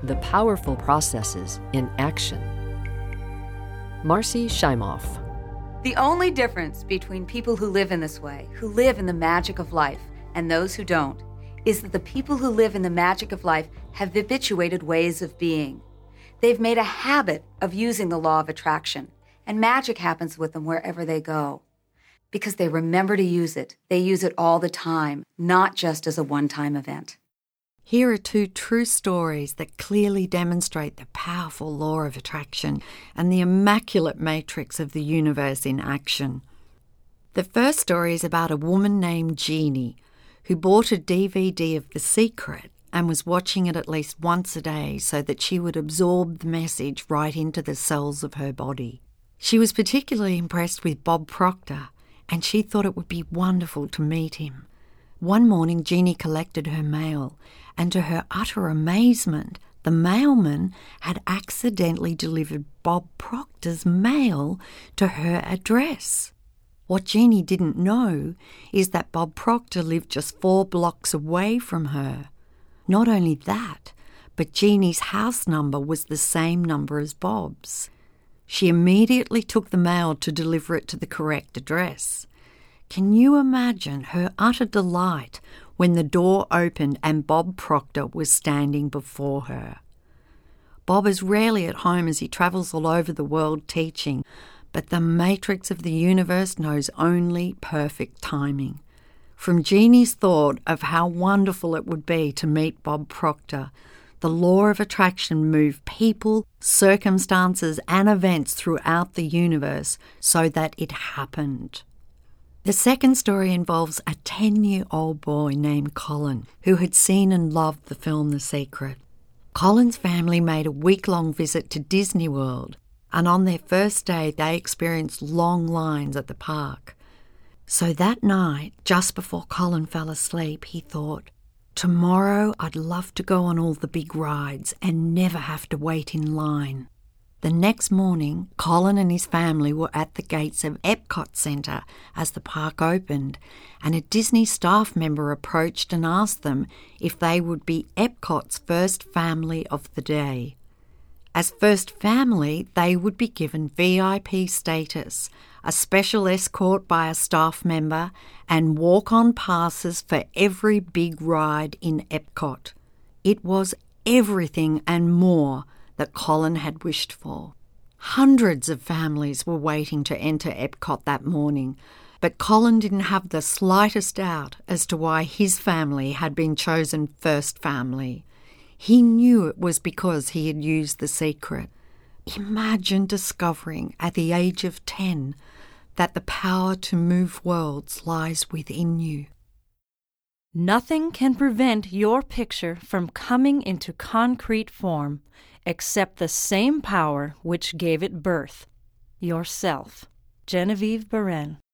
the powerful processes in action. Marcy Shimoff. The only difference between people who live in this way, who live in the magic of life, and those who don't, is that the people who live in the magic of life have habituated ways of being. They've made a habit of using the law of attraction, and magic happens with them wherever they go. Because they remember to use it. They use it all the time, not just as a one-time event. Here are two true stories that clearly demonstrate the powerful law of attraction and the immaculate matrix of the universe in action. The first story is about a woman named Jeannie who bought a DVD of The Secret and was watching it at least once a day so that she would absorb the message right into the cells of her body. She was particularly impressed with Bob Proctor, and she thought it would be wonderful to meet him. One morning, Jeannie collected her mail, and to her utter amazement, the mailman had accidentally delivered Bob Proctor's mail to her address. What Jeannie didn't know is that Bob Proctor lived just 4 blocks away from her. Not only that, but Jeannie's house number was the same number as Bob's. She immediately took the mail to deliver it to the correct address. Can you imagine her utter delight when the door opened and Bob Proctor was standing before her? Bob is rarely at home as he travels all over the world teaching, but the matrix of the universe knows only perfect timing. From Jeannie's thought of how wonderful it would be to meet Bob Proctor, the law of attraction moved people, circumstances, and events throughout the universe so that it happened. The second story involves a 10-year-old boy named Colin who had seen and loved the film The Secret. Colin's family made a week-long visit to Disney World, and on their first day they experienced long lines at the park. So that night, just before Colin fell asleep, he thought, "Tomorrow I'd love to go on all the big rides and never have to wait in line." The next morning, Colin and his family were at the gates of Epcot Centre as the park opened, and a Disney staff member approached and asked them if they would be Epcot's first family of the day. As first family, they would be given VIP status, a special escort by a staff member, and walk-on passes for every big ride in Epcot. It was everything and more that Colin had wished for. Hundreds of families were waiting to enter Epcot that morning, but Colin didn't have the slightest doubt as to why his family had been chosen first family. He knew it was because he had used The Secret. Imagine discovering at the age of 10 that the power to move worlds lies within you. Nothing can prevent your picture from coming into concrete form except the same power which gave it birth, yourself. Genevieve Beren.